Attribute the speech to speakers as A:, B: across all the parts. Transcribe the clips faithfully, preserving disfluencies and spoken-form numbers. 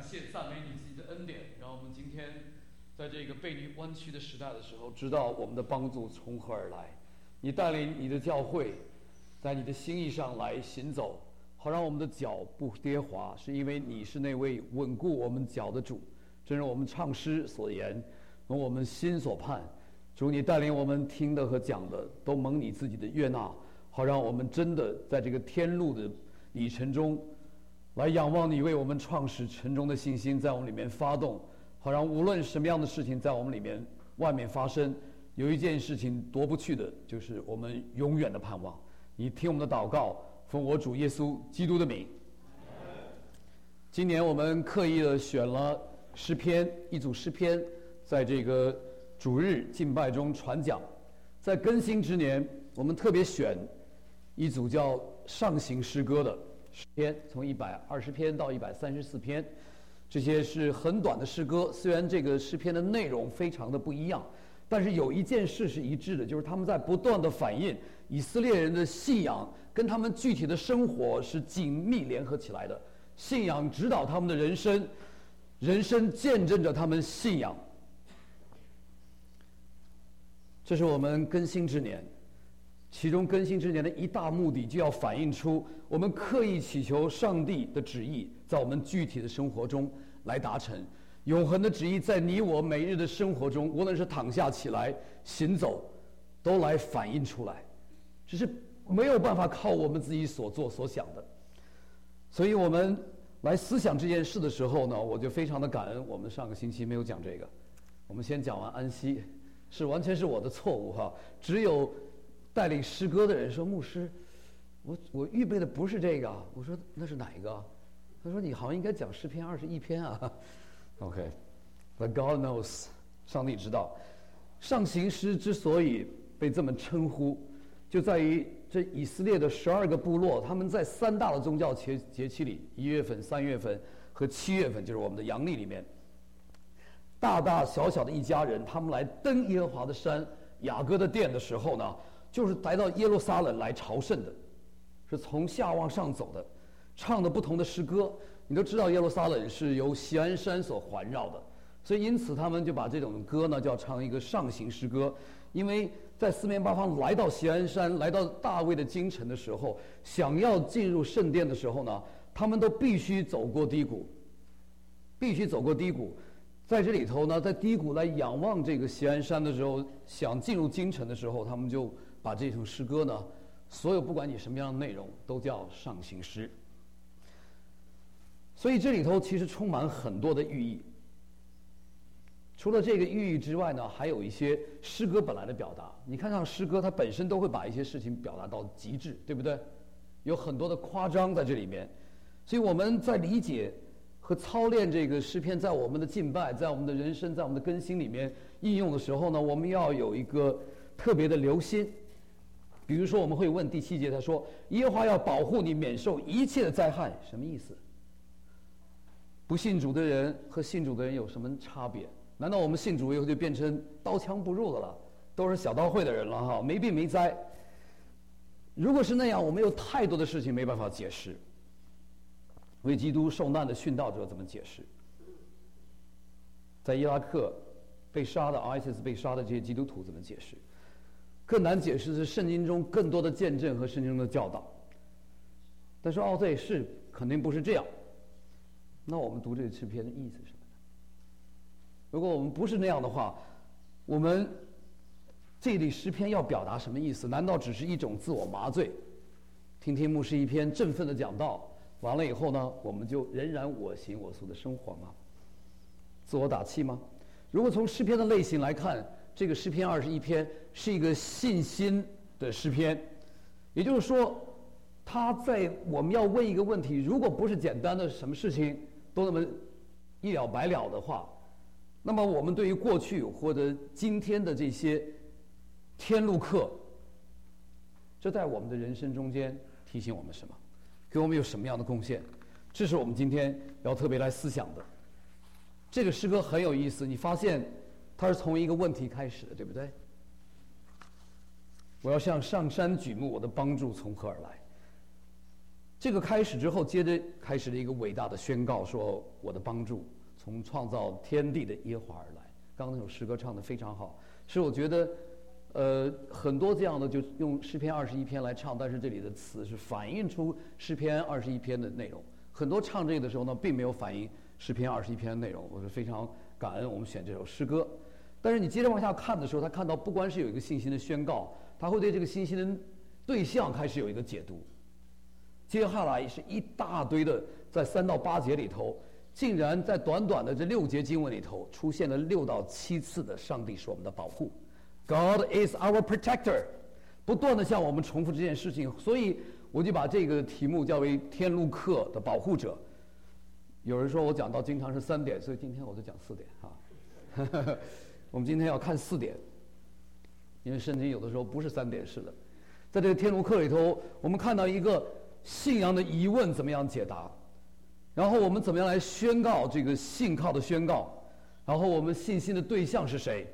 A: 谢赞美你自己的恩典，让我们今天在这个背离弯曲的时代的时候，知道我们的帮助从何而来。你带领你的教会，在你的心意上来行走，好让我们的脚不跌滑，是因为你是那位稳固我们脚的主。正如我们唱诗所言，从我们心所盼，主你带领我们听的和讲的，都蒙你自己的悦纳，好让我们真的在这个天路的里程中，来仰望你为我们创始沉重的信心在我们里面发动，好让无论什么样的事情在我们里面外面发生，有一件事情夺不去的，就是我们永远的盼望。你听我们的祷告，奉我主耶稣基督的名。今年我们刻意的选了诗篇一组诗篇，在这个主日敬拜中传讲。在更新之年，我们特别选一组叫上行诗歌的诗篇，从一百二十篇到一百三十四篇，这些是很短的诗歌。虽然这个诗篇的内容非常的不一样，但是有一件事是一致的，就是他们在不断的反映以色列人的信仰跟他们具体的生活是紧密联合起来的。信仰指导他们的人生，人生见证着他们信仰。这是我们更新之年，其中更新之年的一大目的，就要反映出我们刻意祈求上帝的旨意在我们具体的生活中来达成。永恒的旨意在你我每日的生活中，无论是躺下起来行走，都来反映出来，只是没有办法靠我们自己所做所想的。所以我们来思想这件事的时候呢，我就非常的感恩，我们上个星期没有讲这个，我们先讲完安息，是完全是我的错误哈。只有带领诗歌的人说，牧师，我我预备的不是这个。我说那是哪一个？他说你好像应该讲诗篇二十一篇啊。OK，But God knows， 上帝知道。上行诗之所以被这么称呼，就在于这以色列的十二个部落，他们在三大的宗教节节期里，一月份、三月份和七月份，就是我们的阳历里面，大大小小的一家人，他们来登耶和华的山雅各的殿的时候呢，就是来到耶路撒冷来朝圣的，是从下往上走的，唱的不同的诗歌。你都知道耶路撒冷是由锡安山所环绕的，所以因此他们就把这种歌呢叫唱一个上行诗歌。因为在四面八方来到锡安山，来到大卫的京城的时候，想要进入圣殿的时候呢，他们都必须走过低谷，必须走过低谷。在这里头呢，在低谷来仰望这个锡安山的时候，想进入京城的时候，他们就把这首诗歌呢，所有不管你什么样的内容，都叫上行诗。所以这里头其实充满很多的寓意。除了这个寓意之外呢，还有一些诗歌本来的表达。你看像诗歌，它本身都会把一些事情表达到极致，对不对？有很多的夸张在这里面。所以我们在理解和操练这个诗篇，在我们的敬拜，在我们的人生，在我们的更新里面应用的时候呢，我们要有一个特别的留心。比如说我们会问第七节，他说耶和华要保护你免受一切的灾害，什么意思？不信主的人和信主的人有什么差别？难道我们信主以后就变成刀枪不入的了，都是小刀会的人了哈，没病没灾？如果是那样，我们有太多的事情没办法解释。为基督受难的殉道者怎么解释？在伊拉克被杀的 I S I S 被杀的这些基督徒怎么解释？更难解释的是圣经中更多的见证和圣经中的教导。但是哦，对，是肯定不是这样。那我们读这个诗篇的意思是什么呢？如果我们不是那样的话，我们这里诗篇要表达什么意思？难道只是一种自我麻醉？听听牧师一篇振奋的讲道，完了以后呢，我们就仍然我行我素的生活吗？自我打气吗？如果从诗篇的类型来看，这个诗篇二十一篇是一个信心的诗篇，也就是说，他在我们要问一个问题，如果不是简单的什么事情都那么一了百了的话，那么我们对于过去或者今天的这些天路客，这在我们的人生中间提醒我们什么？给我们有什么样的贡献？这是我们今天要特别来思想的。这个诗歌很有意思，你发现它是从一个问题开始的，对不对？我要向上山举目，我的帮助从何而来？ 这个开始之后，接着开始了一个伟大的宣告，说我的帮助从创造天地的耶和华而来。刚刚那首诗歌唱得非常好，是我觉得，呃，很多这样的就用诗篇二十一篇来唱，但是这里的词是反映出诗篇二十一篇的内容。很多唱这个的时候呢，并没有反映诗篇二十一篇的内容。我是非常感恩我们选这首诗歌。但是你接着往下看的时候，他看到不光是有一个信心的宣告，他会对这个信心的对象开始有一个解读。接下来是一大堆的，在三到八节里头，竟然在短短的这六节经文里头，出现了六到七次的上帝是我们的保护 ，God is our protector， 不断的向我们重复这件事情，所以我就把这个题目叫为天路客的保护者。有人说我讲到经常是三点，所以今天我就讲四点啊。我们今天要看四点，因为圣经有的时候不是三点式的。在这个天路客里头，我们看到一个信仰的疑问怎么样解答，然后我们怎么样来宣告这个信靠的宣告，然后我们信心的对象是谁，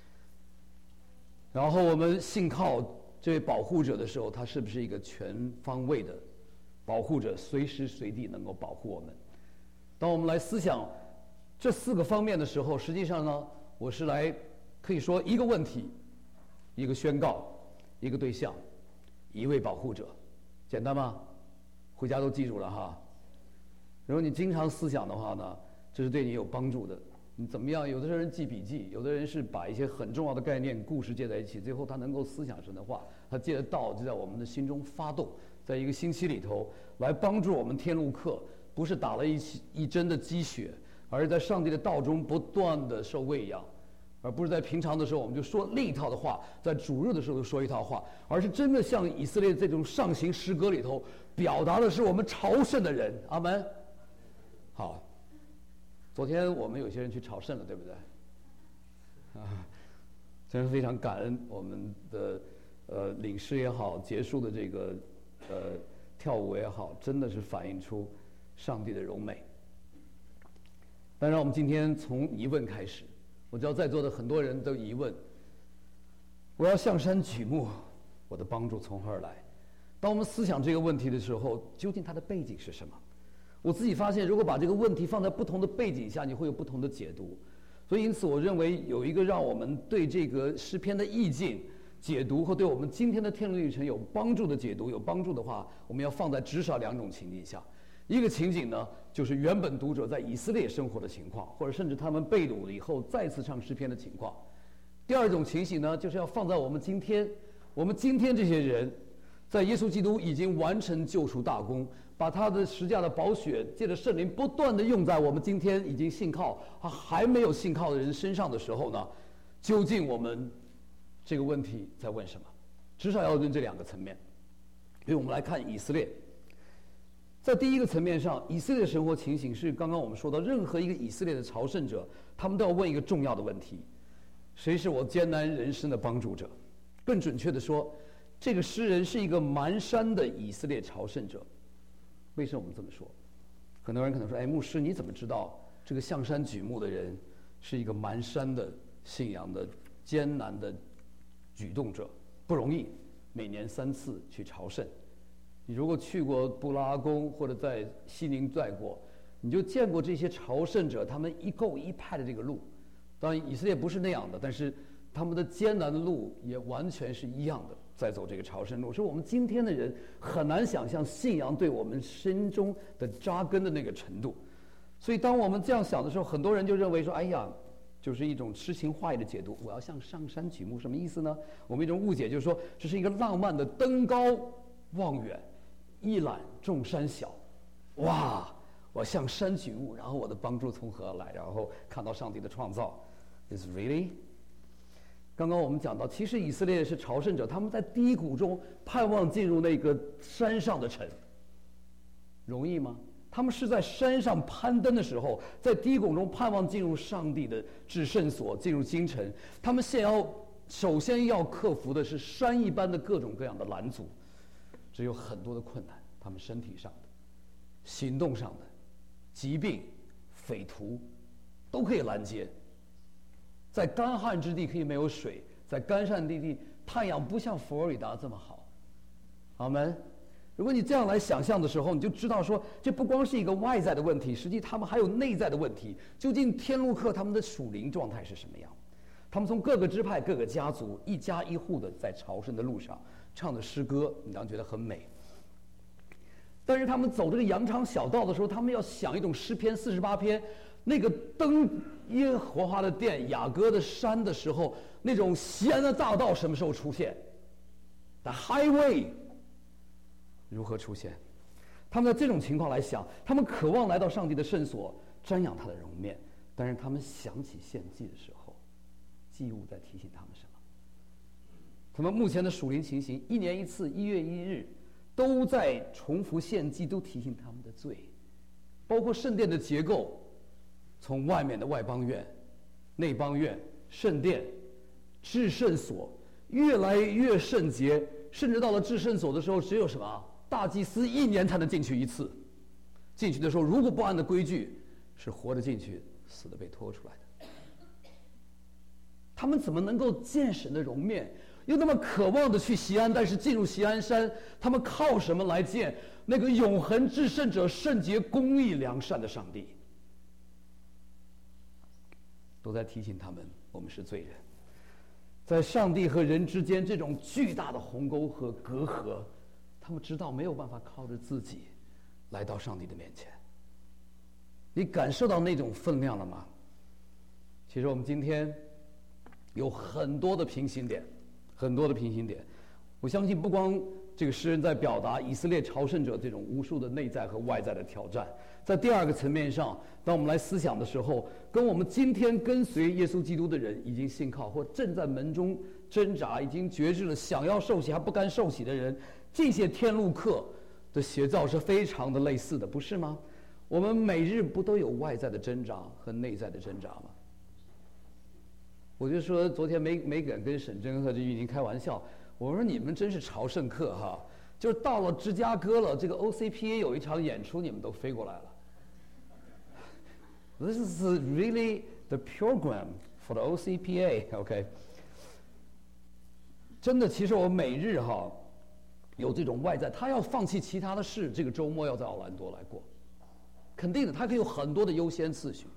A: 然后我们信靠这位保护者的时候，他是不是一个全方位的保护者，随时随地能够保护我们。当我们来思想这四个方面的时候，实际上呢，我是来可以说一个问题，一个宣告，一个对象，一位保护者，简单吗？回家都记住了哈。如果你经常思想的话呢，这是对你有帮助的。你怎么样？有的人记笔记，有的人是把一些很重要的概念、故事接在一起，最后他能够思想神的话，他借着道就在我们的心中发动，在一个星期里头来帮助我们天路客，不是打了一一针的鸡血，而是在上帝的道中不断的受喂养，而不是在平常的时候我们就说另一套的话，在主日的时候就说一套话，而是真的像以色列这种上行诗歌里头表达的是我们朝圣的人。阿门。好，昨天我们有些人去朝圣了，对不对？啊，真是非常感恩我们的呃领诗也好，结束的这个呃跳舞也好，真的是反映出上帝的荣美。但让我们今天从疑问开始，我知道在座的很多人都疑问：我要向山举目，我的帮助从何而来？当我们思想这个问题的时候，究竟它的背景是什么？我自己发现，如果把这个问题放在不同的背景下，你会有不同的解读。所以，因此，我认为有一个让我们对这个诗篇的意境解读和对我们今天的天路历程有帮助的解读，有帮助的话，我们要放在至少两种情境下。一个情景呢，就是原本读者在以色列生活的情况，或者甚至他们被掳了以后再次唱诗篇的情况。第二种情形呢，就是要放在我们今天，我们今天这些人，在耶稣基督已经完成救赎大功，把他的十架的宝血借着圣灵不断的用在我们今天已经信靠还没有信靠的人身上的时候呢，究竟我们这个问题在问什么？至少要问这两个层面。因为我们来看以色列，在第一个层面上，以色列的生活情形是刚刚我们说到，任何一个以色列的朝圣者，他们都要问一个重要的问题：谁是我艰难人生的帮助者？更准确的说，这个诗人是一个蹒跚的以色列朝圣者。为什么我们这么说？很多人可能说：“哎，牧师，你怎么知道这个向山举目的人是一个蹒跚的信仰的艰难的举动者？不容易，每年三次去朝圣。你如果去过布拉宫或者在西宁在过，你就见过这些朝圣者他们一构一派的这个路。当然，以色列不是那样的，但是他们的艰难的路也完全是一样的。”在走这个朝圣路，是我们今天的人很难想象信仰对我们心中的扎根的那个程度。所以，当我们这样想的时候，很多人就认为说：“哎呀，就是一种诗情画意的解读。我要向上山举目，什么意思呢？”我们一种误解就是说，这是一个浪漫的登高望远，一览众山小。哇，我向山举目，然后我的帮助从何而来？然后看到上帝的创造。Is really？刚刚我们讲到，其实以色列是朝圣者，他们在低谷中盼望进入那个山上的城，容易吗？他们是在山上攀登的时候，在低谷中盼望进入上帝的至圣所，进入京城。他们先要首先要克服的是山一般的各种各样的拦阻，只有很多的困难，他们身体上的、行动上的、疾病、匪徒都可以拦截。在干旱之地可以没有水，在干旱地地太阳不像佛罗里达这么好，阿们。 如果你这样来想象的时候，你就知道说，这不光是一个外在的问题，实际他们还有内在的问题。究竟天路客他们的属灵状态是什么样？他们从各个支派、各个家族，一家一户的在朝圣的路上唱的诗歌，你当然觉得很美。但是他们走这个羊肠小道的时候，他们要想一种诗篇四十八篇，那个登耶和华的殿、雅各的山的时候，那种西安的大道什么时候出现？ The highway 如何出现？他们在这种情况来想，他们渴望来到上帝的圣所，瞻仰他的容面。但是他们想起献祭的时候，祭物在提醒他们什么？他们目前的属灵情形，一年一次，一月一日，都在重复献祭，都提醒他们的罪。包括圣殿的结构，从外面的外邦院、内邦院、圣殿、至圣所。 越来越圣洁，甚至到了至圣所的时候，只有什么大祭司一年才能进去一次。进去的时候，如果不按的规矩，是活着进去，死的被拖出来的。他们怎么能够见神的容面，又那么渴望的去锡安？但是进入锡安山，他们靠什么来见那个永恒至圣者、圣洁、公义、良善的上帝？都在提醒他们，我们是罪人。 在上帝和人之间这种巨大的鸿沟和隔阂，他们知道没有办法靠着自己来到上帝的面前。你感受到那种分量了吗？其实我们今天有很多的平行点，很多的平行点。我相信不光这个诗人在表达以色列朝圣者这种无数的内在和外在的挑战，在第二个层面上，当我们来思想的时候，跟我们今天跟随耶稣基督的人，已经信靠或正在门中挣扎，已经决志了想要受洗还不甘受洗的人，这些天路客的写照是非常的类似的，不是吗？我们每日不都有外在的挣扎和内在的挣扎吗？我就说昨天没没敢跟沈真和这玉宁开玩笑，我说你们真是朝圣客哈，就是到了芝加哥了，这个 O C P A 有一场演出，你们都飞过来了。This is really the program for the O C P A，OK？、Okay? 真的，其实我每日哈有这种外在，他要放弃其他的事，这个周末要在奥兰多来过，肯定的，他可以有很多的优先次序。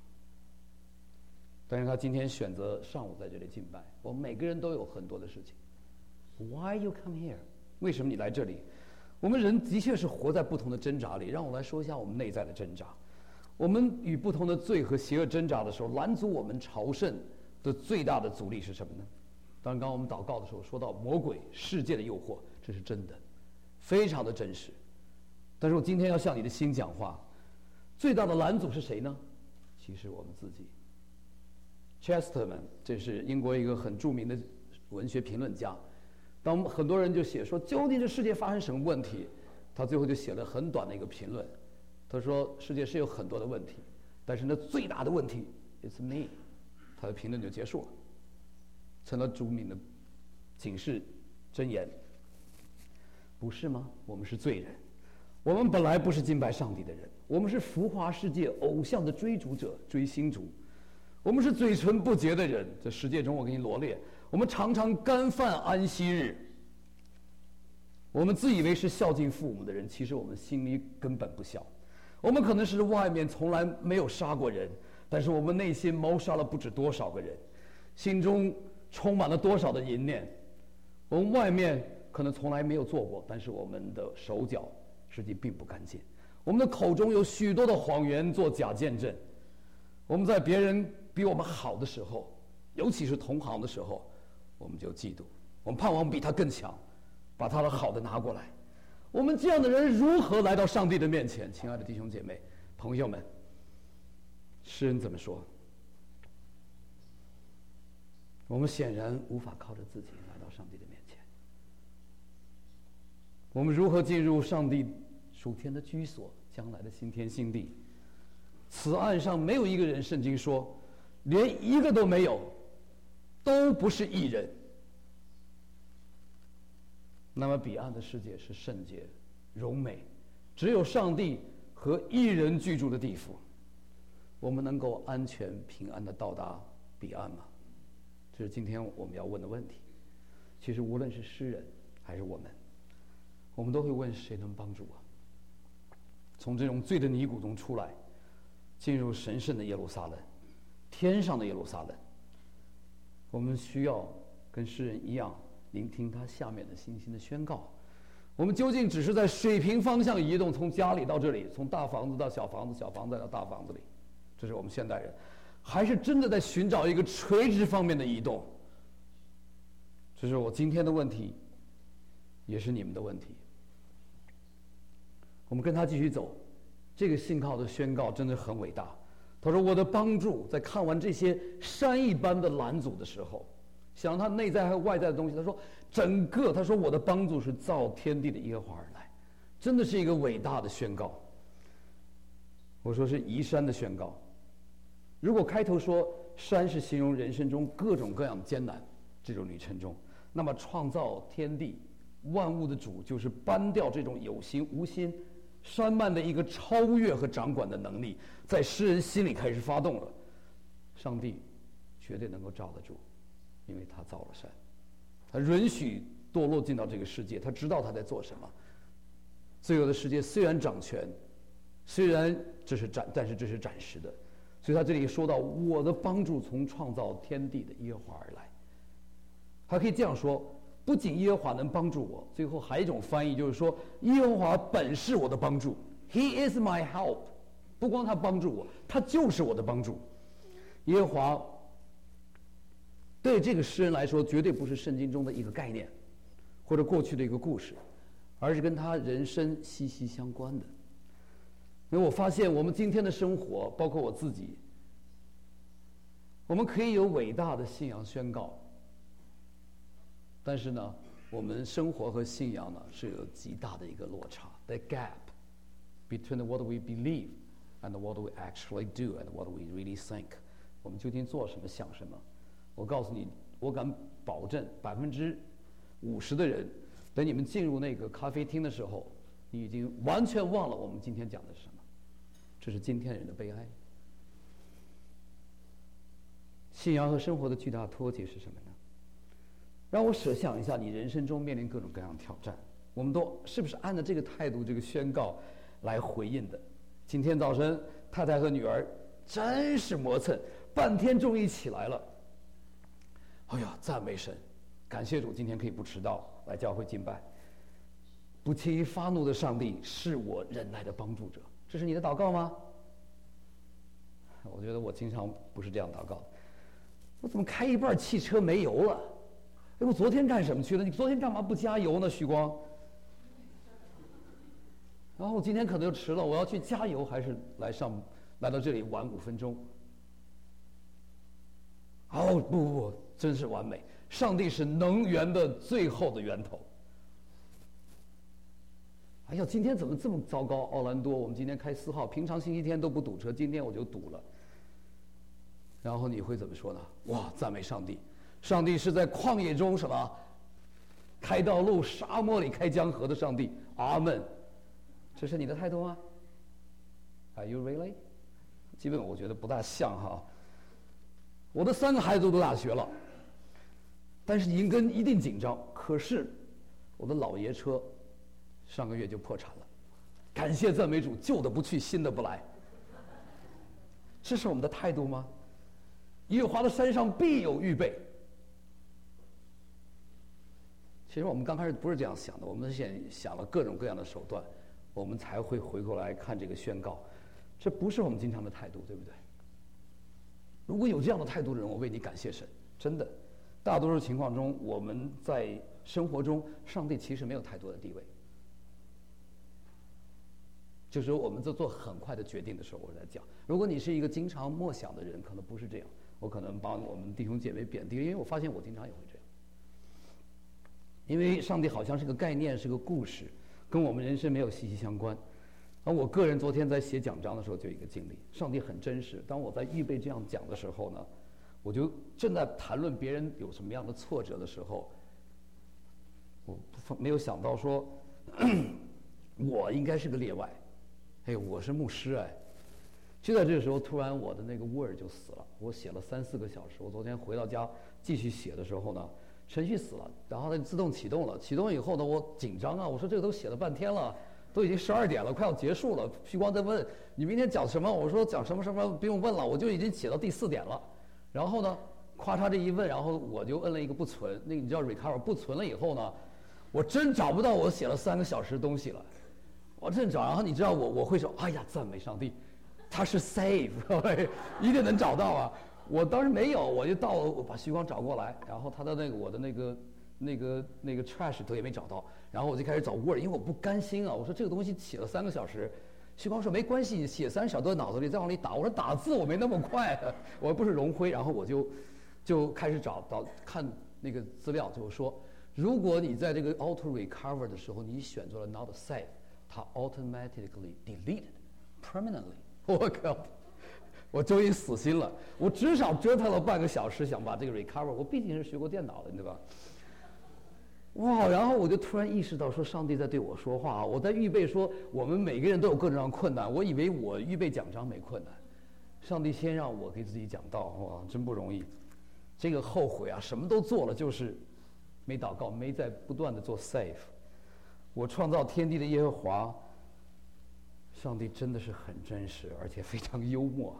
A: 但是他今天选择上午在这里敬拜，我们每个人都有很多的事情。Why you come here？ 为什么你来这里？我们人的确是活在不同的挣扎里。让我来说一下我们内在的挣扎。我们与不同的罪和邪恶挣扎的时候，拦阻我们朝圣的最大的阻力是什么呢？当然，刚刚我们祷告的时候说到魔鬼、世界的诱惑，这是真的，非常的真实。但是我今天要向你的心讲话，最大的拦阻是谁呢？其实我们自己。Chesterman， 这是英国一个很著名的文学评论家。当很多人就写说，究竟这世界发生什么问题？他最后就写了很短的一个评论。他说，世界是有很多的问题，但是那最大的问题 ，It's me。他的评论就结束了，成了著名的警示箴言。不是吗？我们是罪人，我们本来不是敬拜上帝的人，我们是浮华世界偶像的追逐者、追星族。我们是嘴唇不洁的人，在十诫中我给你罗列。我们常常干犯安息日。我们自以为是孝敬父母的人，其实我们心里根本不孝。我们可能是外面从来没有杀过人，但是我们内心谋杀了不知多少个人，心中充满了多少的淫念。我们外面可能从来没有做过，但是我们的手脚实际并不干净。我们的口中有许多的谎言做假见证。我们在别人比我们好的时候，尤其是同行的时候，我们就嫉妒，我们盼望比他更强，把他的好的拿过来。我们这样的人如何来到上帝的面前？亲爱的弟兄姐妹、朋友们，诗人怎么说？我们显然无法靠着自己来到上帝的面前。我们如何进入上帝属天的居所，将来的新天新地？此岸上没有一个人，圣经说，连一个都没有，都不是义人。那么彼岸的世界是圣洁、荣美，只有上帝和义人居住的地府。我们能够安全平安的到达彼岸吗？这是今天我们要问的问题。其实无论是诗人还是我们， 我们都会问谁能帮助我？从这种罪的泥谷中出来，进入神圣的耶路撒冷，天上的耶路撒冷。我们需要跟诗人一样，聆听他下面的星星的宣告。我们究竟只是在水平方向移动，从家里到这里，从大房子到小房子，小房子到大房子里，这是我们现代人，还是真的在寻找一个垂直方面的移动？这是我今天的问题，也是你们的问题。我们跟他继续走，这个信号的宣告真的很伟大。他说：“我的帮助，在看完这些山一般的拦阻的时候，想让他内在和外在的东西。他说，整个他说我的帮助是造天地的耶和华而来，真的是一个伟大的宣告。我说是移山的宣告。如果开头说山是形容人生中各种各样艰难这种旅程中，那么创造天地万物的主就是搬掉这种有形无心山脉的一个超越和掌管的能力，在诗人心里开始发动了。上帝绝对能够罩得住，因为他造了山，他允许堕落进到这个世界，他知道他在做什么。罪恶的世界虽然掌权，虽然这是暂，但是这是暂时的。所以他这里说到，我的帮助从创造天地的耶和华而来。还可以这样说，不仅耶和华能帮助我，最后还有一种翻译就是说，耶和华本是我的帮助 ，He is my help。不光他帮助我，他就是我的帮助。耶和华对这个诗人来说，绝对不是圣经中的一个概念，或者过去的一个故事，而是跟他人生息息相关的。因为我发现我们今天的生活，包括我自己，我们可以有伟大的信仰宣告，但是呢，我们生活和信仰呢是有极大的一个落差 ，the gap between what we believe and what we actually do and what we really think。我们究竟做什么、想什么？我告诉你，我敢保证，百分之五十的人，等你们进入那个咖啡厅的时候，你已经完全忘了我们今天讲的是什么。这是今天人的悲哀。信仰和生活的巨大脱节是什么呢？让我设想一下，你人生中面临各种各样的挑战，我们都是不是按照这个态度、这个宣告来回应的？今天早晨，太太和女儿真是磨蹭，半天终于起来了。哎呀，赞美神，感谢主，今天可以不迟到来教会敬拜。不轻易发怒的上帝是我忍耐的帮助者。这是你的祷告吗？我觉得我经常不是这样祷告的。我怎么开一半汽车没油了？哎，我昨天干什么去了？你昨天干嘛不加油呢，徐光？然后我今天可能就迟了，我要去加油，还是来上来到这里晚五分钟？哦，不不不，真是完美！上帝是能源的最后的源头。哎呀，今天怎么这么糟糕？奥兰多，我们今天开四号，平常星期天都不堵车，今天我就堵了。然后你会怎么说呢？哇，赞美上帝！上帝是在旷野中什么开道路，沙漠里开江河的上帝。阿门。这是你的态度吗 ？Are you really？ 基本我觉得不大像哈。我的三个孩子都读大学了，但是银根一定紧张。可是我的老爷车上个月就破产了，感谢赞美主，旧的不去，新的不来。这是我们的态度吗？耶和华的山上必有预备。其实我们刚开始不是这样想的，我们现在想了各种各样的手段，我们才会回过来看这个宣告。这不是我们经常的态度，对不对？如果有这样的态度的人，我为你感谢神，真的。大多数情况中，我们在生活中，上帝其实没有太多的地位。就是我们在做很快的决定的时候，我在讲，如果你是一个经常默想的人，可能不是这样。我可能帮我们弟兄姐妹贬低，因为我发现我经常也会这样。因为上帝好像是个概念，是个故事，跟我们人生没有息息相关。而我个人昨天在写讲章的时候就有一个经历，上帝很真实。当我在预备这样讲的时候呢，我就正在谈论别人有什么样的挫折的时候，我没有想到说，我应该是个例外。哎，我是牧师哎。就在这个时候，突然我的那个 Word 就死了。我写了三四个小时。我昨天回到家继续写的时候呢， 程序死了，然后它就自动启动了。启动以后呢，我紧张啊，我说这个都写了半天了，都已经十二点了，快要结束了。旭光在问你明天讲什么，我说讲什么什么不用问了，我就已经写到第四点了。然后呢，咔嚓这一问，然后我就摁了一个不存，那个你知道 recover 不存了以后呢，我真找不到我写了三个小时的东西了，我真找。然后你知道我我会说，哎呀，赞美上帝，他是 save， 一定能找到啊。我当时没有，我就到了，我把旭光找过来，然后他的那个我的那个那个那个 trash 头也没找到，然后我就开始找 Word， 因为我不甘心啊，我说这个东西写了三个小时，旭光说没关系，你写三小时都在脑子里，再往里打。我说打字我没那么快，我又不是荣辉，然后我就就开始找找看那个资料，就是说，如果你在这个 auto recover 的时候，你选择了 not save， 它 automatically deleted permanently。我靠！我终于死心了，我至少折腾了半个小时，想把这个 recover。我毕竟是学过电脑的，对吧？哇！然后我就突然意识到，说上帝在对我说话。我在预备说，我们每个人都有各种各样的困难。我以为我预备讲章没困难，上帝先让我给自己讲道，哇，真不容易。这个后悔啊，什么都做了，就是没祷告，没在不断的做 save。我创造天地的耶和华，上帝真的是很真实，而且非常幽默。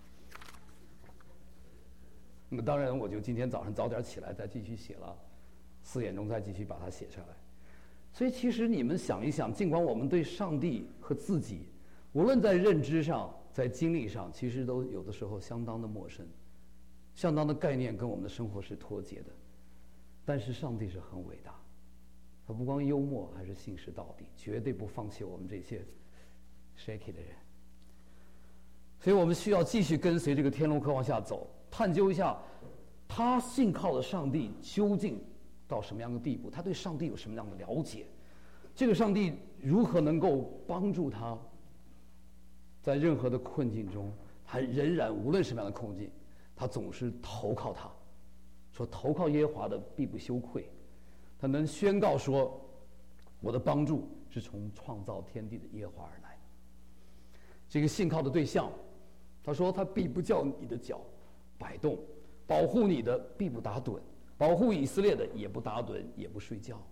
A: 那么当然，我就今天早上早点起来，再继续写了，四点钟再继续把它写下来。所以其实你们想一想，尽管我们对上帝和自己，无论在认知上、在经历上，其实都有的时候相当的陌生，相当的概念跟我们的生活是脱节的。但是上帝是很伟大，他不光幽默，还是信实到底，绝对不放弃我们这些 shaky 的人。所以我们需要继续跟随这个天龙客往下走，探究一下他信靠的上帝究竟到什么样的地步，他对上帝有什么样的了解，这个上帝如何能够帮助他在任何的困境中，他仍然无论什么样的困境，他总是投靠他，说投靠耶和华的必不羞愧，他能宣告说，我的帮助是从创造天地的耶和华而来。这个信靠的对象，他说他必不叫你的脚摆动，保护你的必不打盹，保护以色列的也不打盹也不睡觉。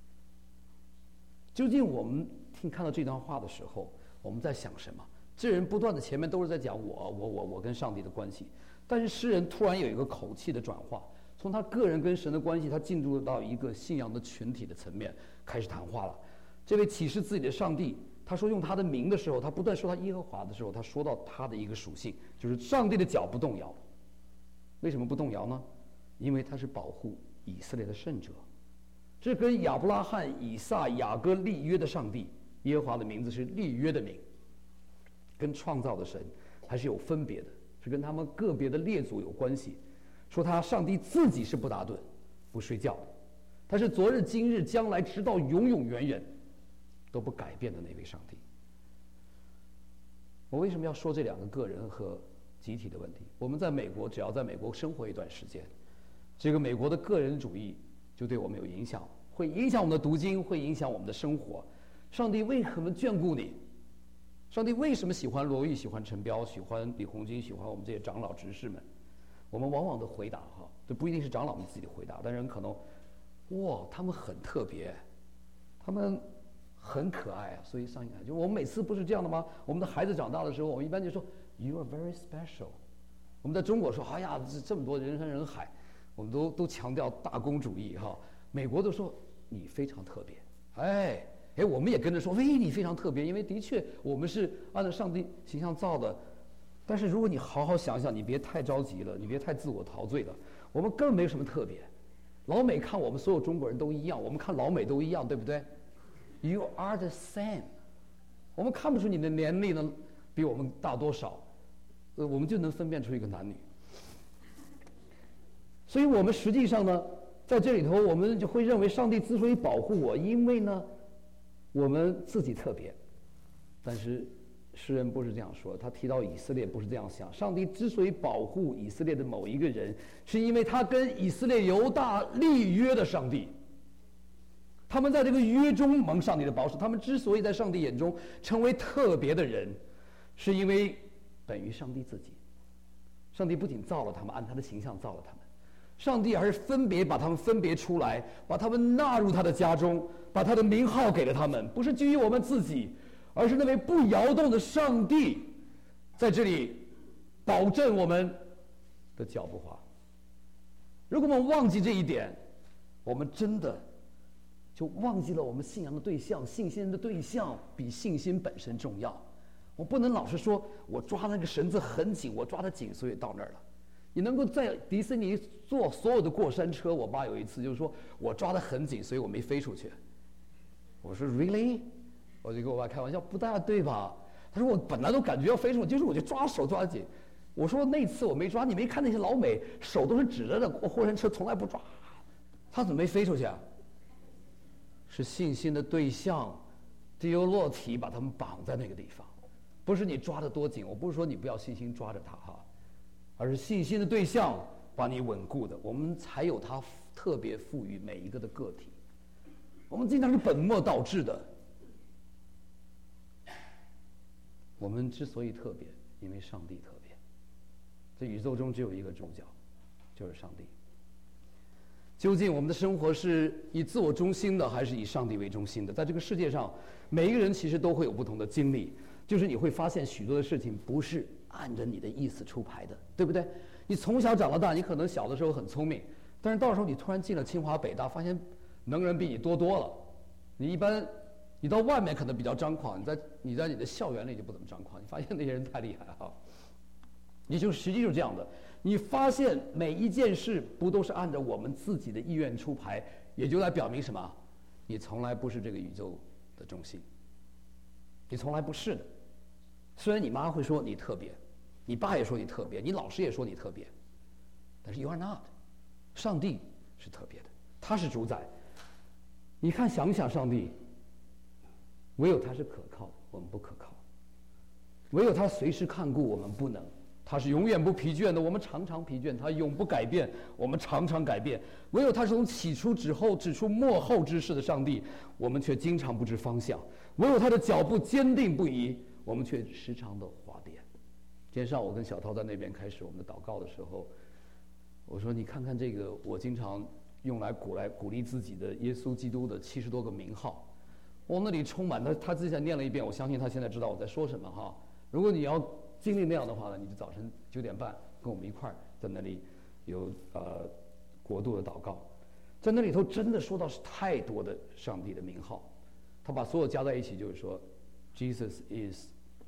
A: 究竟我们听看到这段话的时候，我们在想什么？这人不断的前面都是在讲我我我我跟上帝的关系，但是诗人突然有一个口气的转化，从他个人跟神的关系，他进入到一个信仰的群体的层面开始谈话了。这位启示自己的上帝，他说用他的名的时候，他不断说他耶和华的时候，他说到他的一个属性，就是上帝的脚不动摇。为什么不动摇呢？因为他是保护以色列的圣者，这跟亚伯拉罕、以撒、雅各立约的上帝耶和华的名字是立约的名，跟创造的神还是有分别的，是跟他们个别的列祖有关系。说他上帝自己是不打盹不睡觉的，他是昨日今日将来直到永永远远都不改变的那位上帝。我为什么要说这两个个人和集体的问题？我们在美国，只要在美国生活一段时间，这个美国的个人主义就对我们有影响，会影响我们的读经，会影响我们的生活。上帝为什么眷顾你？上帝为什么喜欢罗毅，喜欢陈彪，喜欢李红军，喜欢我们这些长老执事们？我们往往的回答哈，这不一定是长老们自己的回答，但是可能，哇，他们很特别，他们很可爱啊，所以上瘾就我们每次不是这样的吗？我们的孩子长大的时候，我们一般就说 You are very special。我们在中国说，哎呀，这这么多人山人海，我们都都强调大公主义哈。美国都说你非常特别，哎哎，我们也跟着说，喂，你非常特别，因为的确我们是按照上帝形象造的。但是如果你好好想想，你别太着急了，你别太自我陶醉了，我们根本没有什么特别。老美看我们所有中国人都一样，我们看老美都一样，对不对？ You are the same。 我们看不出你的年龄呢比我们大多少，呃，我们就能分辨出一个男女。所以我们实际上呢，在这里头，我们就会认为上帝之所以保护我，因为呢，我们自己特别。但是诗人不是这样说，他提到以色列不是这样想。上帝之所以保护以色列的某一个人，是因为他跟以色列犹大立约的上帝。他们在这个约中蒙上帝的保守，他们之所以在上帝眼中成为特别的人，是因为本于上帝自己。上帝不仅造了他们，按他的形象造了他们， 上帝还是分别把他们分别出来，把他们纳入他的家中，把他的名号给了他们，不是基于我们自己，而是那位不摇动的上帝在这里保证我们的脚不滑。如果我们忘记这一点，我们真的就忘记了我们信仰的对象，信心的对象比信心本身重要。我不能老是说我抓那个绳子很紧，我抓得紧，所以到那儿了。你能够在迪士尼坐所有的过山车，我爸有一次就是说我抓得很紧，所以我没飞出去。我说 really？ 我就跟我爸开玩笑，不大对吧？他说我本来都感觉要飞出去，就是我就抓手抓得紧。我说那次我没抓，你没看那些老美手都是指着的过山车，从来不抓，他怎么没飞出去啊？是信心的对象迪欧洛提把他们绑在那个地方，不是你抓得多紧。我不是说你不要信心抓着他哈，而是信心的对象把你稳固的，我们才有他特别赋予每一个的个体。我们经常是本末倒置的。我们之所以特别，因为上帝特别。这宇宙中只有一个主角，就是上帝。究竟我们的生活是以自我中心的，还是以上帝为中心的？在这个世界上，每一个人其实都会有不同的经历，就是你会发现许多的事情不是按着你的意思出牌的，对不对？你从小长到大，你可能小的时候很聪明，但是到时候你突然进了清华北大，发现能人比你多多了。你一般，你到外面可能比较张狂，你在你在你的校园里就不怎么张狂。你发现那些人太厉害哈，也就实际就是这样的。你发现每一件事不都是按照我们自己的意愿出牌，也就来表明什么？你从来不是这个宇宙的中心，你从来不是的。虽然你妈会说你特别，你爸也说你特别，你老师也说你特别，但是 you are not。上帝是特别的，他是主宰。你看想不想上帝？唯有他是可靠的，我们不可靠；唯有他随时看顾，我们不能。他是永远不疲倦的，我们常常疲倦；他永不改变，我们常常改变。唯有他是从起初指后指出末后之事的上帝，我们却经常不知方向；唯有他的脚步坚定不移，我们却时常的滑跌。今天上午我跟小涛在那边开始我们的祷告的时候，我说：“你看看这个，我经常用来鼓来鼓励自己的耶稣基督的七十多个名号，我那里充满他，他自己念了一遍，我相信他现在知道我在说什么哈。如果你要经历那样的话呢，你就早晨九点半跟我们一块儿在那里有呃国度的祷告，在那里头真的说到是太多的上帝的名号，他把所有加在一起就是说 Jesus is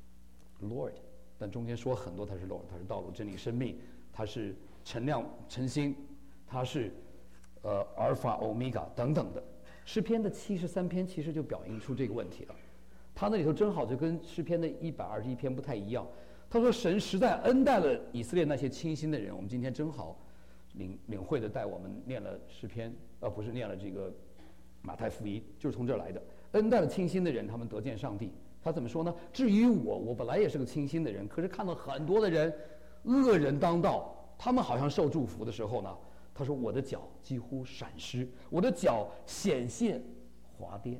A: Lord， 但中间说很多他是 Lord， 他是道路真理生命，他是晨亮晨星，他是呃阿尔法欧米伽等等的。诗篇的七十三篇其实就表映出这个问题了，他那里头正好就跟诗篇的一百二十一篇不太一样。他说神实在恩待了以色列那些清心的人。我们今天正好领领会的带我们念了诗篇，呃不是念了这个马太福音，就是从这儿来的。恩待了清心的人，他们得见上帝。他怎么说呢？至于我，我本来也是个清心的人，可是看到很多的人恶人当道，他们好像受祝福的时候呢，他说我的脚几乎闪失，我的脚显现滑跌。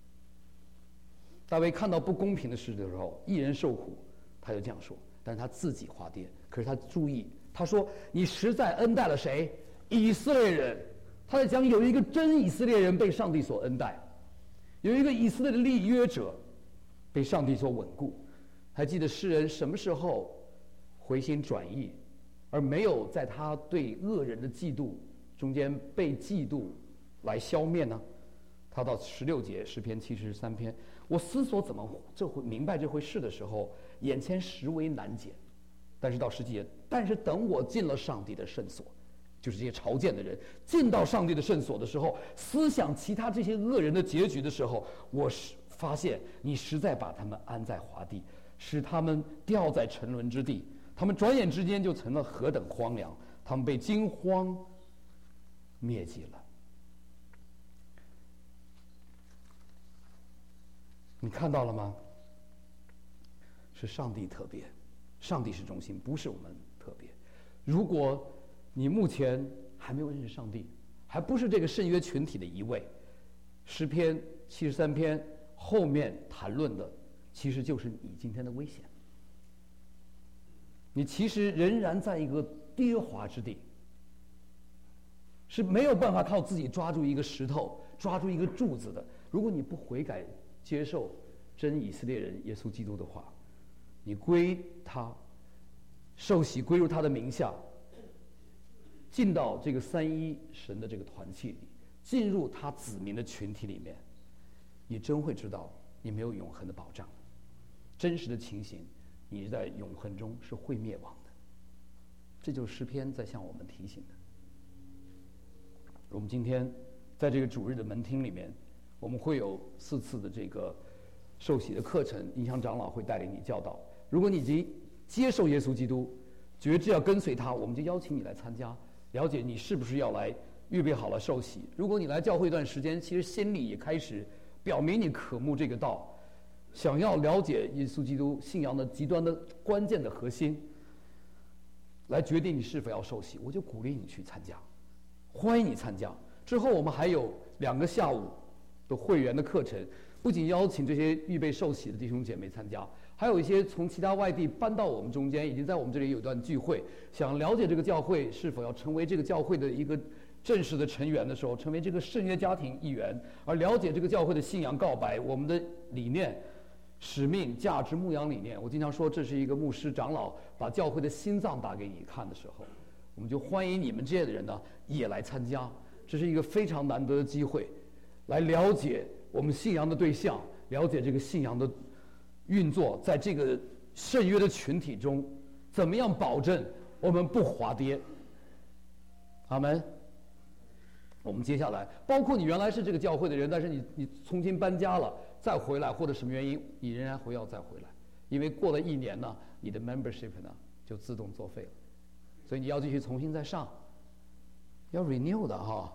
A: 大卫看到不公平的事的时候，一人受苦，他就这样说，但是他自己滑跌。可是他注意，他说你实在恩待了谁？以色列人。他在讲有一个真以色列人被上帝所恩待，有一个以色列的立约者被上帝所稳固。还记得诗人什么时候回心转意，而没有在他对恶人的嫉妒中间被嫉妒来消灭呢？他到十六节诗篇七十三篇，我思索怎么这回明白这回事的时候，眼前实为难解。但是到十七节，但是等我进了上帝的圣所，就是这些朝见的人进到上帝的圣所的时候，思想其他这些恶人的结局的时候，我是发现你实在把他们安在华地，使他们掉在沉沦之地，他们转眼之间就成了何等荒凉，他们被惊荒灭迹了。你看到了吗？是上帝特别，上帝是中心，不是我们特别。如果你目前还没有认识上帝，还不是这个圣约群体的一位，诗篇七十三篇后面谈论的其实就是你今天的危险。你其实仍然在一个跌滑之地， 是没有办法靠自己抓住一个石头、抓住一个柱子的。如果你不悔改、接受真以色列人耶稣基督的话，你归他，受洗归入他的名下，进到这个三一神的这个团契里，进入他子民的群体里面，你真会知道你没有永恒的保障。真实的情形，你是在永恒中是会灭亡的。这就是诗篇在向我们提醒的。我们今天在这个主日的门厅里面，我们会有四次的这个受洗的课程，影响长老会带领你教导。如果你已经接受耶稣基督，决志要跟随他，我们就邀请你来参加，了解你是不是要来预备好了受洗。如果你来教会一段时间，其实心里也开始表明你渴慕这个道，想要了解耶稣基督信仰的极端的关键的核心，来决定你是否要受洗，我就鼓励你去参加，欢迎你参加。之后我们还有两个下午的会员的课程，不仅邀请这些预备受洗的弟兄姐妹参加，还有一些从其他外地搬到我们中间，已经在我们这里有一段聚会，想了解这个教会是否要成为这个教会的一个正式的成员的时候，成为这个圣约家庭一员，而了解这个教会的信仰告白，我们的理念、使命、价值、牧养理念。我经常说，这是一个牧师长老把教会的心脏打给你看的时候，我们就欢迎你们这些的人呢也来参加。这是一个非常难得的机会，来了解我们信仰的对象，了解这个信仰的运作，在这个圣约的群体中，怎么样保证我们不滑跌？阿门。我们接下来，包括你原来是这个教会的人，但是你你重新搬家了，再回来，或者什么原因，你仍然会要再回来，因为过了一年呢，你的 membership 呢就自动作废了，所以你要继续重新再上，要 renew 的哈。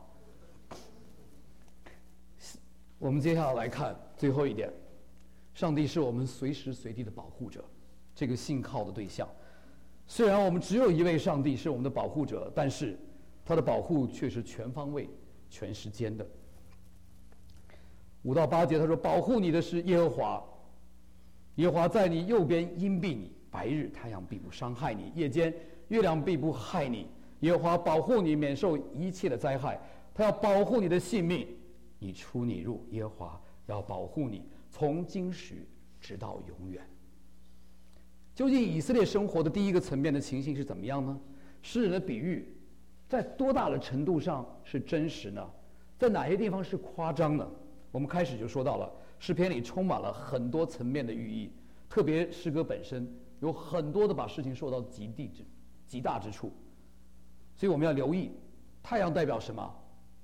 A: 我们接下来来看最后一点，上帝是我们随时随地的保护者，这个信靠的对象。虽然我们只有一位上帝是我们的保护者，但是他的保护却是全方位、全时间的。五到八节他说：“保护你的是耶和华，耶和华在你右边荫庇你，白日太阳必不伤害你，夜间月亮必不害你。耶和华保护你免受一切的灾害，他要保护你的性命。你出你入，耶和华要保护你，从今时直到永远。”究竟以色列生活的第一个层面的情形是怎么样呢？诗人的比喻在多大的程度上是真实呢？在哪些地方是夸张呢？我们开始就说到了，诗篇里充满了很多层面的寓意，特别诗歌本身有很多的把事情说到极地之极大之处，所以我们要留意，太阳代表什么？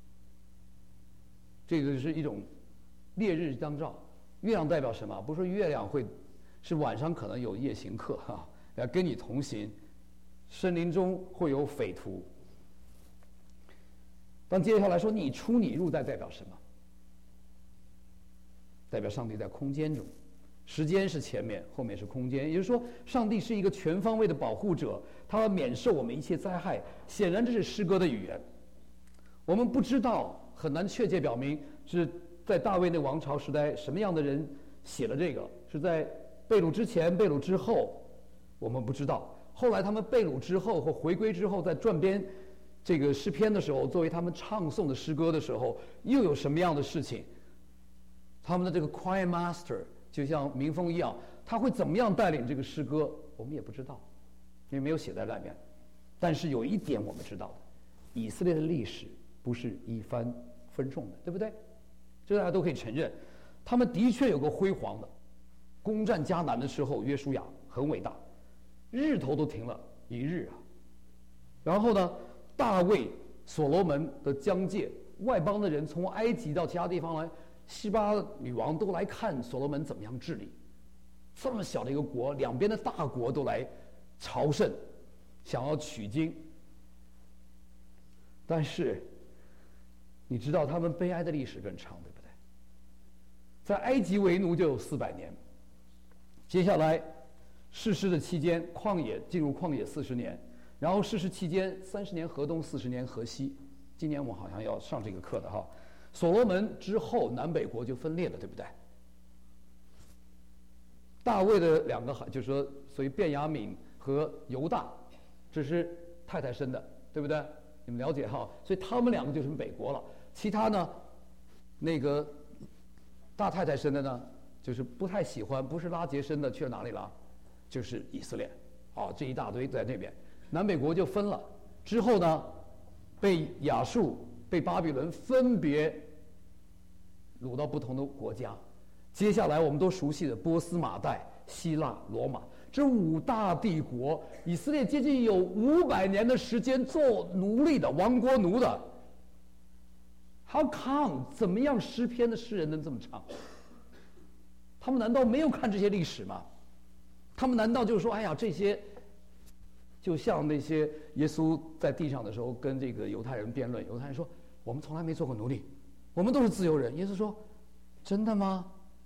A: 这个是一种烈日当照。月亮代表什么？不是说月亮会是晚上可能有夜行客哈，要跟你同行，森林中会有匪徒。但接下来说你出你入，代代表什么？代表上帝在空间中，时间是前面，后面是空间。也就是说，上帝是一个全方位的保护者，他要免受我们一切灾害。显然，这是诗歌的语言。我们不知道，很难确切表明是在大卫那王朝时代什么样的人写了这个，是在被掳之前、被掳之后，我们不知道。后来他们被掳之后或回归之后，在撰编这个诗篇的时候，作为他们唱诵的诗歌的时候，又有什么样的事情？他们的这个 choir master 就像民风一样，他会怎么样带领这个诗歌？我们也不知道，因为没有写在外面。但是有一点我们知道的，以色列的历史不是一帆风顺的，对不对？这大家都可以承认，他们的确有个辉煌的。攻占迦南的时候，约书亚很伟大，日头都停了一日啊。然后呢，大卫、所罗门的疆界，外邦的人从埃及到其他地方来。西巴女王都来看所罗门怎么样治理，这么小的一个国，两边的大国都来朝圣，想要取经。但是，你知道他们悲哀的历史更长，对不对？在埃及为奴就有四百年，接下来士师的期间，旷野进入旷野四十年，然后士师期间三十年河东，四十年河西。今年我好像要上这个课的哈。所罗门之后，南北国就分裂了，对不对？大卫的两个孩，就是说，所以便雅悯和犹大，这是太太生的，对不对？ 你们了解哈？所以他们两个就是北国了。其他呢，那个大太太生的呢，就是不太喜欢，不是拉结生的，去了哪里了？就是以色列。啊，这一大堆在那边，南北国就分了。之后呢，被亚述、被巴比伦分别掳到不同的国家。接下来我们都熟悉的波斯、马代、希腊、罗马这五大帝国，以色列接近有五百年的时间做奴隶的、亡国奴的。How come？ 怎么样诗篇的诗人能这么唱？他们难道没有看这些历史吗？他们难道就是说，哎呀，这些就像那些耶稣在地上的时候跟这个犹太人辩论，犹太人说我们从来没做过奴隶，我们都是自由人。耶稣说，真的吗？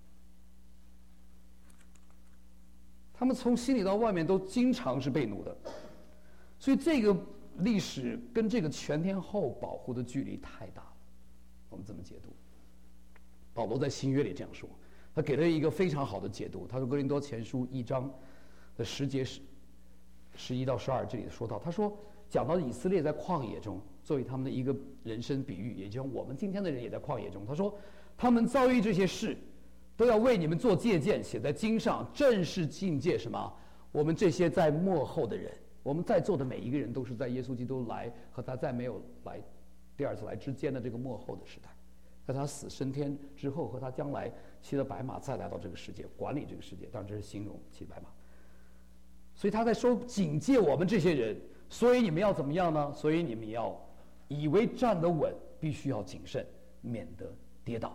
A: 他们从心里到外面都经常是被奴的，所以这个历史跟这个全天候保护的距离太大了。我们这么解读，保罗在新约里这样说，他给了一个非常好的解读。他说哥林多前书一章的十节十十一到十二这里说到，他说讲到以色列在旷野中作为他们的一个人生比喻，也就像我们今天的人也在旷野中。他说他们遭遇这些事，都要为你们做借鉴，写在经上，正是境界什么？我们这些在末后的人，我们在座的每一个人都是在耶稣基督来和他再没有来第二次来之间的这个末后的时代，在他死升天之后和他将来骑着白马再来到这个世界管理这个世界，当然这是形容骑白马。所以他在说警戒我们这些人，所以你们要怎么样呢？所以你们要以为站得稳，必须要谨慎，免得跌倒。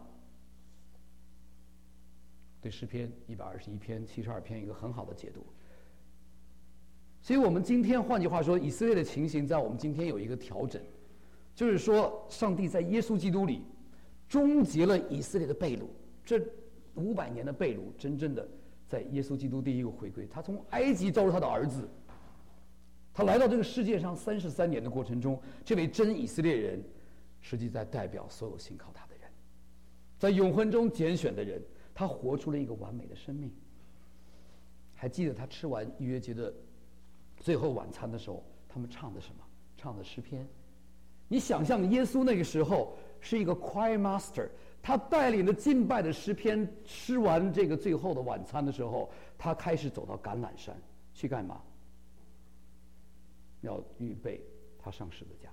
A: 对诗篇一百二十一篇、七十二篇一个很好的解读。所以我们今天换句话说，以色列的情形在我们今天有一个调整，就是说上帝在耶稣基督里终结了以色列的被掳，这五百年的被掳真正的在耶稣基督第一个回归。他从埃及召入他的儿子，他来到这个世界上三十三年的过程中，这位真以色列人实际在代表所有信靠他的人，在永恒中拣选的人，他活出了一个完美的生命。还记得他吃完逾越节的最后晚餐的时候，他们唱的什么？唱的诗篇。你想象耶稣那个时候是一个 choir master， 他带领着敬拜的诗篇，吃完这个最后的晚餐的时候，他开始走到橄榄山去干嘛？要预备他上十字架，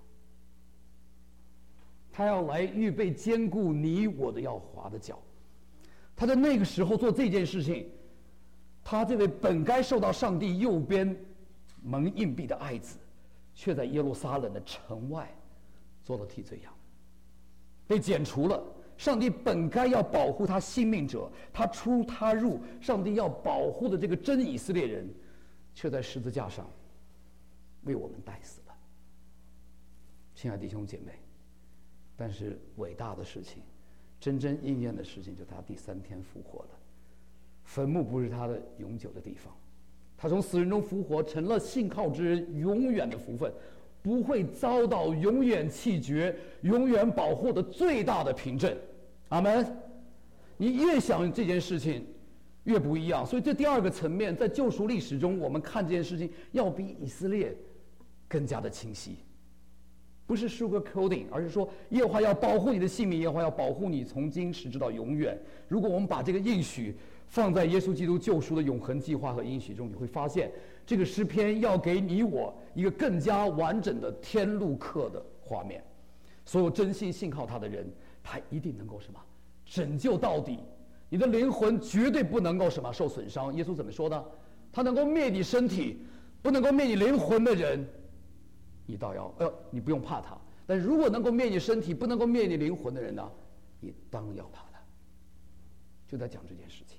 A: 他要来预备坚固你我的要滑的脚。他在那个时候做这件事情，他这位本该受到上帝右边蒙硬币的爱子，却在耶路撒冷的城外做了替罪羊，被剪除了。上帝本该要保护他性命者，他出他入，上帝要保护的这个真以色列人，却在十字架上为我们代死了。亲爱的弟兄姐妹，但是伟大的事情，真正应验的事情，就他第三天复活了。坟墓不是他的永久的地方，他从死人中复活，成了信靠之人永远的福分，不会遭到永远弃绝、永远保护的最大的凭证。阿门。你越想这件事情，越不一样。所以这第二个层面，在救赎历史中，我们看这件事情要比以色列更加的清晰。不是 sugar coating， 而是说耶和华要保护你的性命，耶和华要保护你从今时直到永远。如果我们把这个应许放在耶稣基督救赎的永恒计划和应许中，你会发现这个诗篇要给你我一个更加完整的天路客的画面。所有真心信靠他的人，他一定能够什么拯救到底，你的灵魂绝对不能够什么受损伤。耶稣怎么说呢？他能够灭你身体，不能够灭你灵魂的人，你倒要呃，你不用怕他。但如果能够灭你身体，不能够灭你灵魂的人呢，你当要怕他。就在讲这件事情。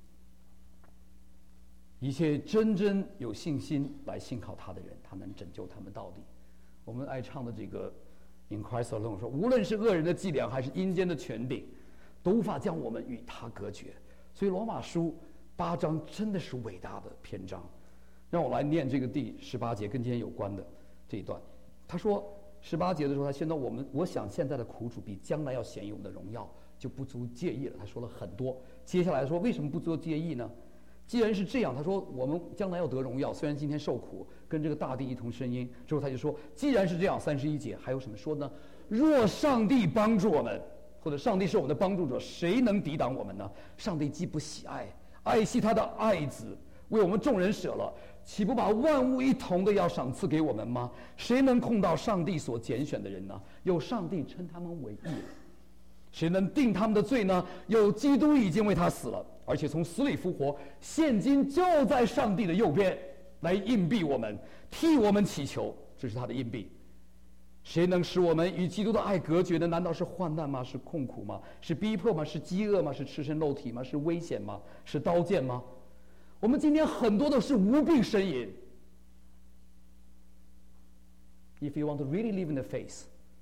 A: 一切真正有信心来信靠他的人，他能拯救他们到底。我们爱唱的这个 In Christ Alone 说，无论是恶人的伎俩，还是阴间的权柄，都无法将我们与他隔绝。所以罗马书八章真的是伟大的篇章。让我来念这个第十八节跟今天有关的这一段。他说十八节的时候，他先到我们，我想现在的苦楚比将来要显有的荣耀就不足介意了。他说了很多。接下来说为什么不足介意呢？ 既然是这样，他说我们将来要得荣耀，虽然今天受苦，跟这个大地一同声音。之后他就说，既然是这样，三十一节还有什么说呢？若上帝帮助我们，或者上帝是我们的帮助者，谁能抵挡我们呢？上帝既不喜爱，爱惜他的爱子，为我们众人舍了，岂不把万物一同的要赏赐给我们吗？谁能控到上帝所拣选的人呢？有上帝称他们为义。谁能定他们的罪呢？有基督已经为他死了，而且从死里复活，现今就在上帝的右边，来硬币我们，替我们祈求。这是他的硬币。谁能使我们与基督的爱隔绝呢？难道是患难吗？是困苦吗？是逼迫吗？是饥饿吗？是赤身露体吗？是危险吗？是刀剑吗？我们今天很多都是无病呻吟。If you want to really live in the faith,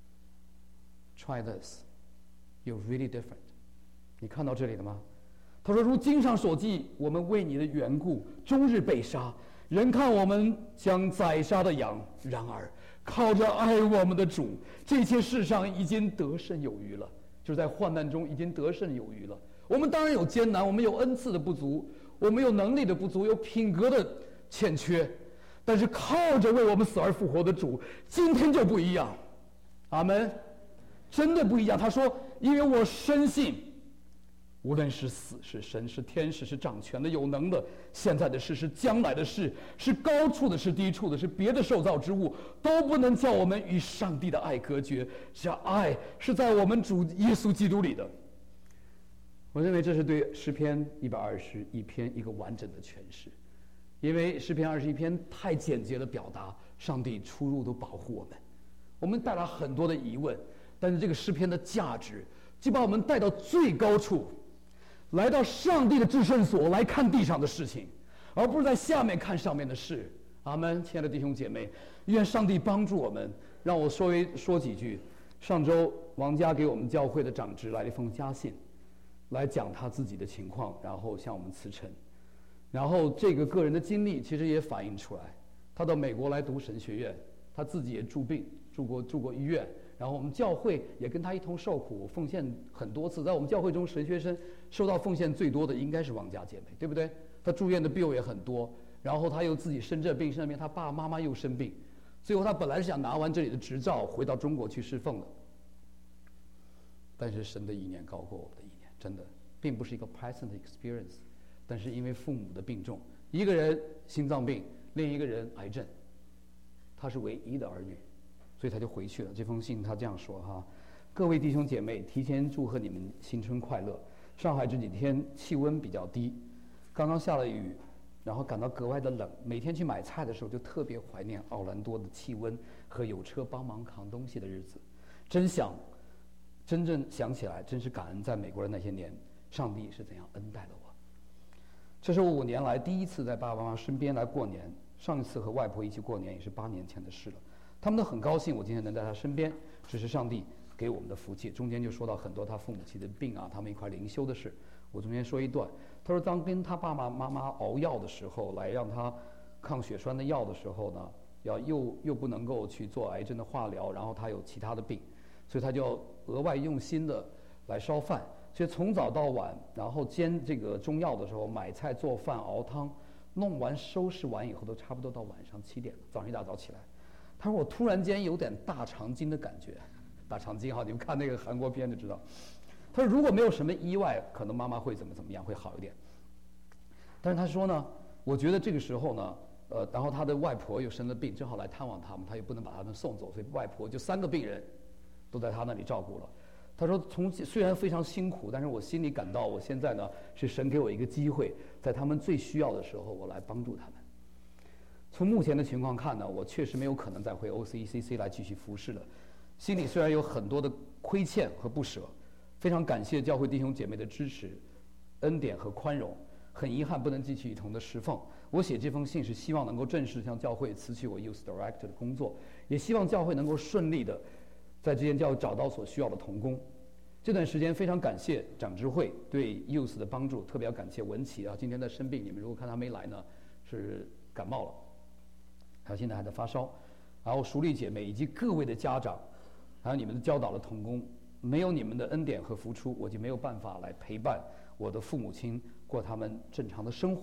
A: try this.You're really different. 你看到这里了吗？他说：“如经上所记，我们为你的缘故，终日被杀。人看我们像宰杀的羊，然而靠着爱我们的主，这些世上已经得胜有余了。就是在患难中已经得胜有余了。我们当然有艰难，我们有恩赐的不足，我们有能力的不足，有品格的欠缺，但是靠着为我们死而复活的主，今天就不一样。阿们。真的不一样。他说：“因为我深信，无论是死是生是天使是掌权的有能的，现在的事是将来的事，是高处的是低处的，是别的受造之物，都不能叫我们与上帝的爱隔绝。这爱是在我们主耶稣基督里的。”我认为这是对诗篇一百二十一篇一个完整的诠释，因为诗篇二十一篇太简洁的表达上帝出入都保护我们，我们带来很多的疑问。但是这个诗篇的价值，就把我们带到最高处，来到上帝的至圣所来看地上的事情，而不是在下面看上面的事。阿们，亲爱的弟兄姐妹，愿上帝帮助我们。让我稍微说几句。上周王家给我们教会的长执来了一封家信，来讲他自己的情况，然后向我们辞呈。然后这个个人的经历其实也反映出来，他到美国来读神学院，他自己也住病，住过住过医院。然后我们教会也跟他一同受苦，奉献很多次。在我们教会中，神学生受到奉献最多的应该是王家姐妹，对不对？她住院的 bill 也很多，然后她又自己生这病生那病，她爸爸妈妈又生病，最后她本来是想拿完这里的执照回到中国去侍奉的，但是神的意念高过我们的意念，真的并不是一个 pleasant experience。但是因为父母的病重，一个人心脏病，另一个人癌症，他是唯一的儿女。所以他就回去了。这封信他这样说哈：各位弟兄姐妹，提前祝贺你们新春快乐。上海这几天气温比较低，刚刚下了雨，然后感到格外的冷。每天去买菜的时候就特别怀念奥兰多的气温和有车帮忙扛东西的日子。真想，真正想起来，真是感恩在美国的那些年，上帝是怎样恩待了我。这是我五年来第一次在爸爸妈妈身边来过年，上一次和外婆一起过年也是八年前的事了。他们都很高兴我今天能在他身边，这是上帝给我们的福气。中间就说到很多他父母亲的病啊，他们一块灵修的事。我中间说一段，他说当跟他爸爸妈妈熬药的时候，来让他抗血栓的药的时候呢，要又又不能够去做癌症的化疗，然后他有其他的病，所以他就要额外用心的来烧饭。所以从早到晚，然后煎这个中药的时候，买菜做饭熬汤，弄完收拾完以后，都差不多到晚上七点了。早上一大早起来。他说：“我突然间有点大肠经的感觉，大肠经哈，你们看那个韩国片就知道。”他说：“如果没有什么意外，可能妈妈会怎么怎么样，会好一点。”但是他说呢，我觉得这个时候呢，呃，然后他的外婆又生了病，正好来探望他们，他也不能把他们送走，所以外婆就三个病人都在他那里照顾了。他说：“从虽然非常辛苦，但是我心里感到，我现在呢是神给我一个机会，在他们最需要的时候，我来帮助他们。”从目前的情况看呢，我确实没有可能再回 O C E C C 来继续服侍了。心里虽然有很多的亏欠和不舍，非常感谢教会弟兄姐妹的支持、恩典和宽容。很遗憾不能继续一同的侍奉。我写这封信是希望能够正式向教会辞去我 Youth Director 的工作，也希望教会能够顺利的在这间教会找到所需要的同工。这段时间非常感谢长执会对 Youth 的帮助，特别要感谢文琪啊，今天在生病，你们如果看他没来呢，是感冒了。他现在还在发烧，然后淑丽姐妹以及各位的家长，还有你们的教导的同工，没有你们的恩典和付出，我就没有办法来陪伴我的父母亲过他们正常的生活。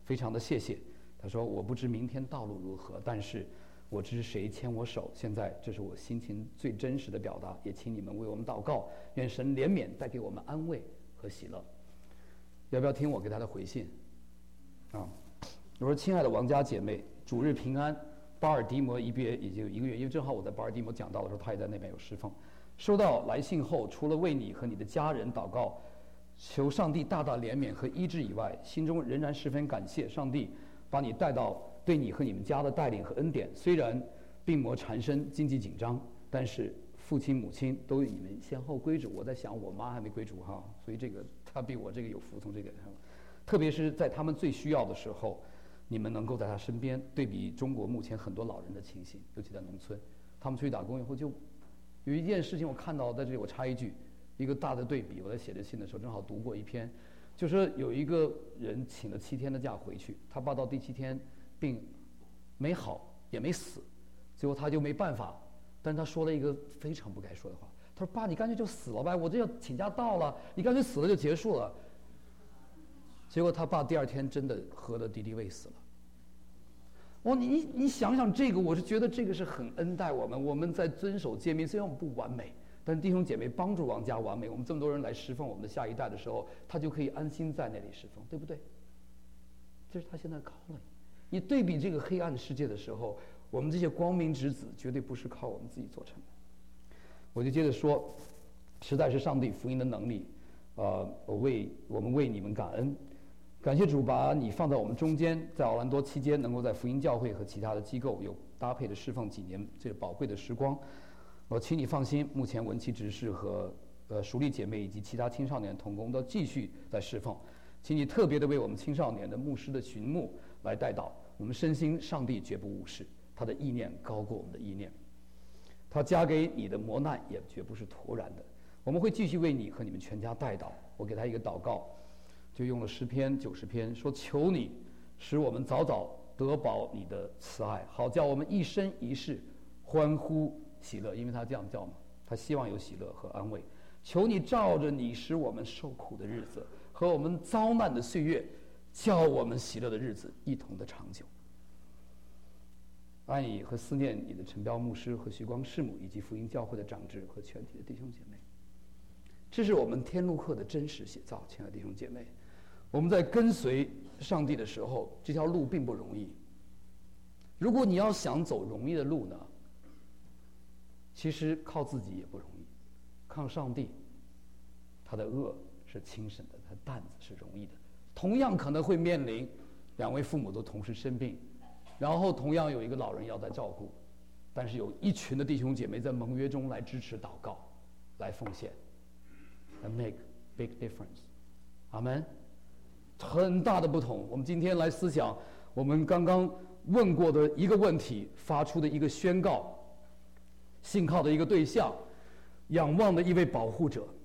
A: 非常的谢谢。他说我不知明天道路如何，但是我知谁牵我手。现在这是我心情最真实的表达，也请你们为我们祷告，愿神怜悯带给我们安慰和喜乐。要不要听我给他的回信？啊，我说亲爱的王家姐妹，主日平安。巴尔的摩一毕业已经有一个月，因为正好我在巴尔的摩讲道的时候，他也在那边有侍奉。收到来信后，除了为你和你的家人祷告，求上帝大大怜悯和医治以外，心中仍然十分感谢上帝把你带到对你和你们家的带领和恩典。虽然病魔缠身，经济紧张，但是父亲母亲都你们先后归主。我在想，我妈还没归主哈，所以这个他比我这个有服从这个，特别是在他们最需要的时候，你们能够在他身边。对比中国目前很多老人的情形，尤其在农村，他们出去打工以后，就有一件事情我看到，在这里我插一句，一个大的对比。我在写这信的时候正好读过一篇，就说有一个人请了七天的假回去，他爸到第七天病没好也没死，最后他就没办法，但他说了一个非常不该说的话，他说爸你干脆就死了呗，我这要请假到了，你干脆死了就结束了。结果他爸第二天真的喝得敌敌畏死了。哦，你你你想想这个，我是觉得这个是很恩待我们。我们在遵守诫命，虽然我们不完美，但是弟兄姐妹帮助王家完美。我们这么多人来侍奉我们的下一代的时候，他就可以安心在那里侍奉，对不对？这是他现在靠了。你对比这个黑暗的世界的时候，我们这些光明之子绝对不是靠我们自己做成的。我就接着说，实在是上帝福音的能力，呃，我为我们为你们感恩。感谢主把你放在我们中间，在奥兰多期间能够在福音教会和其他的机构有搭配的侍奉几年，这宝贵的时光。我请你放心，目前文琪执事和呃熟丽姐妹以及其他青少年同工都继续在侍奉，请你特别的为我们青少年的牧师的群牧来代祷。我们深信上帝绝不误事，他的意念高过我们的意念，他加给你的磨难也绝不是徒然的。我们会继续为你和你们全家代祷。我给他一个祷告，就用了诗篇九十篇，说求你使我们早早得饱你的慈爱，好叫我们一生一世欢呼喜乐。因为他这样叫嘛，他希望有喜乐和安慰。求你照着你使我们受苦的日子和我们遭难的岁月，叫我们喜乐的日子一同的长久。爱你和思念你的陈彪牧师和徐光师母，以及福音教会的长执和全体的弟兄姐妹。这是我们天路客的真实写照，亲爱的弟兄姐妹。我们在跟随上帝的时候，这条路并不容易。如果你要想走容易的路呢，其实靠自己也不容易，靠上帝，他的恶是轻省的，他的担子是容易的。同样可能会面临两位父母都同时生病，然后同样有一个老人要在照顾，但是有一群的弟兄姐妹在盟约中来支持祷告，来奉献，来 make big difference。阿们。很大的不同。我们今天来思想我们刚刚问过的一个问题，发出的一个宣告，信靠的一个对象，仰望的一位保护者。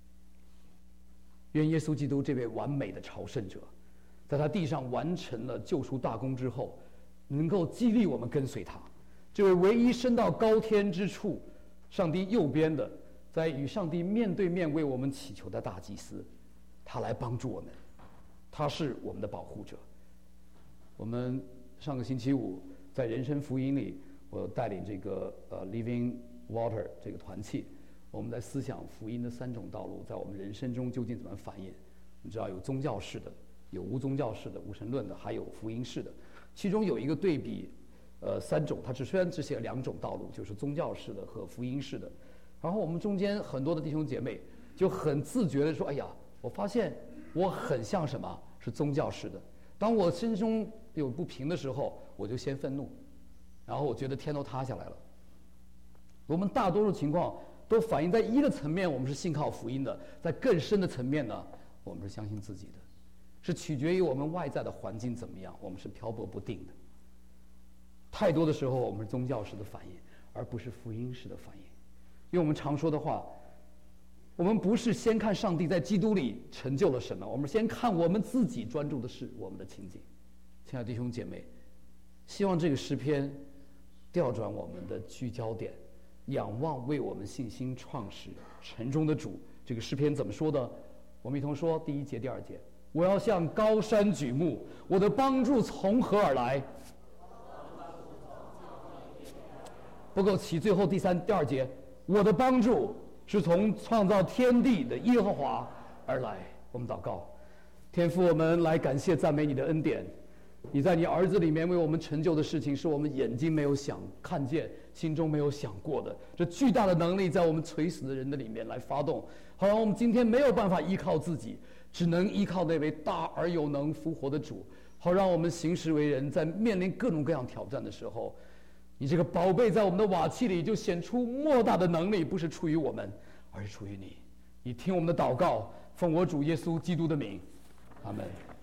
A: 愿耶稣基督这位完美的朝圣者，在他地上完成了救赎大功之后，能够激励我们跟随他。这位唯一升到高天之处，上帝右边的，在与上帝面对面为我们祈求的大祭司，他来帮助我们。他是我们的保护者。我们上个星期五在人生福音里，我带领这个呃 Living Water 这个团契，我们在思想福音的三种道路，在我们人生中究竟怎么反映。你知道有宗教式的，有无宗教式的无神论的，还有福音式的。其中有一个对比，呃三种，它只虽然只写了两种道路，就是宗教式的和福音式的。然后我们中间很多的弟兄姐妹就很自觉的说：“哎呀，我发现我很像什么？是宗教式的。当我心中有不平的时候，我就先愤怒，然后我觉得天都塌下来了。”我们大多数情况都反映在一个层面，我们是信靠福音的；在更深的层面呢，我们是相信自己的，是取决于我们外在的环境怎么样，我们是漂泊不定的。太多的时候，我们是宗教式的反应，而不是福音式的反应。用我们常说的话，我们不是先看上帝在基督里成就了什么，我们先看我们自己专注的是我们的情景。亲爱的弟兄姐妹，希望这个诗篇调转我们的聚焦点，仰望为我们信心创始成终的主。这个诗篇怎么说的？我们一同说第一节第二节： 我要向高山举目，我的帮助从何而来？不够齐，最后第三第二节，我的帮助是从创造天地的耶和华而来。我们祷告，天父，我们来感谢赞美你的恩典。你在你儿子里面为我们成就的事情，是我们眼睛没有想看见，心中没有想过的。这巨大的能力在我们垂死的人的里面来发动，好让我们今天没有办法依靠自己，只能依靠那位大而有能复活的主，好让我们行事为人，在面临各种各样挑战的时候，你这个宝贝在我们的瓦器里就显出莫大的能力，不是出于我们，而是出于你。你听我们的祷告，奉我主耶稣基督的名，阿们。